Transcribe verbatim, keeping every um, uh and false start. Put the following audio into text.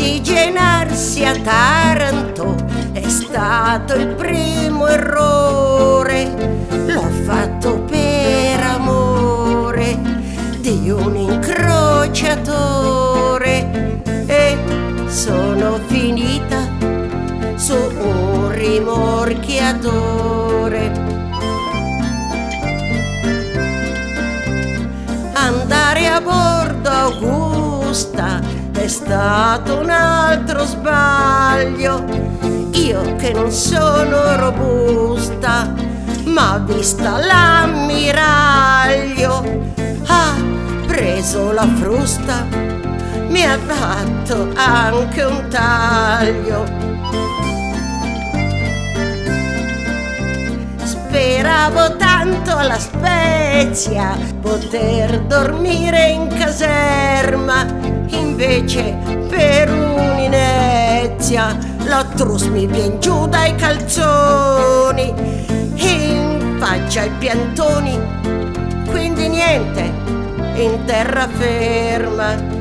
Indigenarsi a Taranto è stato il primo errore. L'ho fatto per amore di un incrociatore e sono finita su un rimorchiatore. Andare a bordo Augusta è stato un altro sbaglio. Io che non sono robusta, ma vista l'ammiraglio, ha preso la frusta, mi ha fatto anche un taglio. Speravo tanto alla Spezia poter dormire in caserma, invece per un'inezia la trus mi vien giù dai calzoni e in faccia ai piantoni, quindi niente, in terraferma.